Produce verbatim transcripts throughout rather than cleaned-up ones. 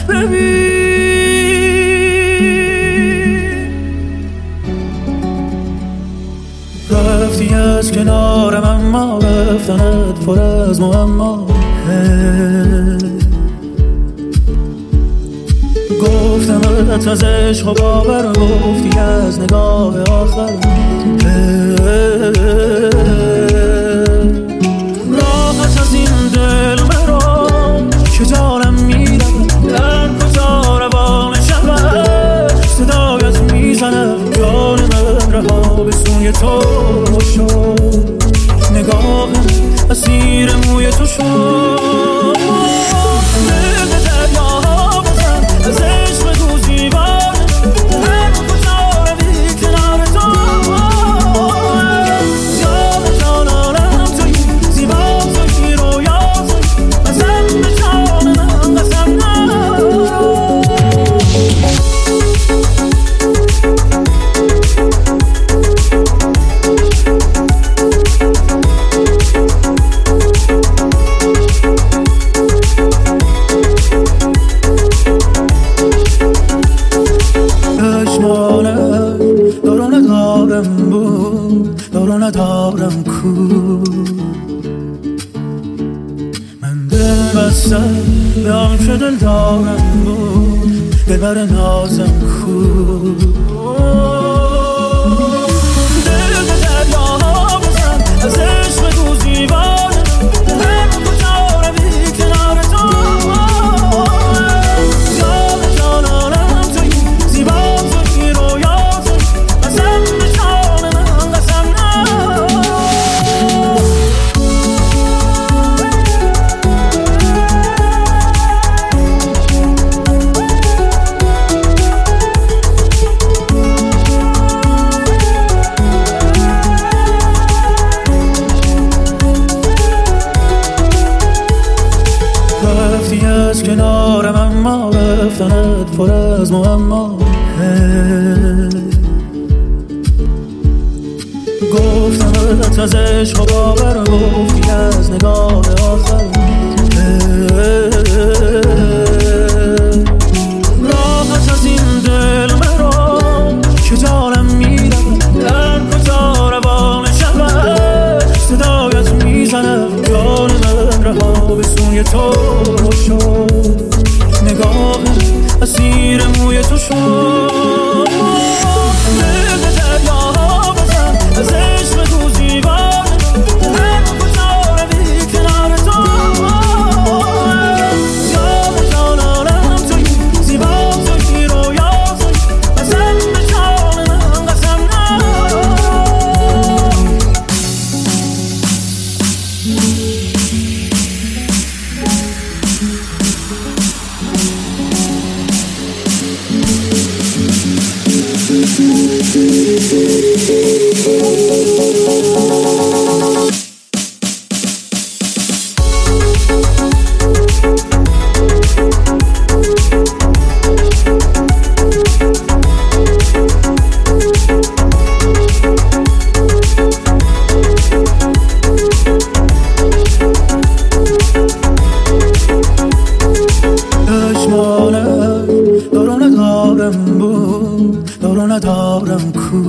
رفتی از کنارم اما رفتنت پر از معما. گفتمت از عشق و باور، گفتی از نگاه آخر. راحت از این دل مرا که جانم میرم، در کجا روان شود صدایت میزنم. جان من رها به سوی تو شد، نگاهم اسیر موی تو شد. دل به دریاها بزن، از عشق تو زیبان، هر کجا روی کنار تو. جان جانانم توی، زیبا توی، رویا توی، قسم به جان من قسم نه. دارو ندارم بود، دارو ندارم کو. من دل بستم به آن که دل دارم بود، ببر نازم کو. دل به دریاها بزن، از عشق تو زیبانه، هر کجا روی کنار تو. جان جانانم توی، زیبا توی، رویا توی، قسم به جان من قسم نه. رفتی از کنارم اما رفتنت پر از معما. گفتمت از عشق و باور، گفتی از نگاه آخر. راحت از این دل مرا که جانم میرم، در کجا روان شود صدایت میزنم. جان من رها به سوی تو شد، نگاهم اسیر موی تو شد. دل به دریاها بزن، از عشق تو زیبانه، هر کجا روی کنار تو. جان جانانم توی، زیبا توی، رویا توی، قسم به جان من قسم نه. دارو ندارم بود، دارو ندارم کو.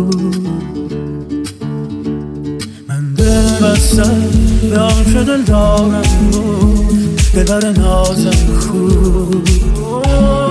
من دل بستم به آن که دل دارم بود، ببر نازم کو.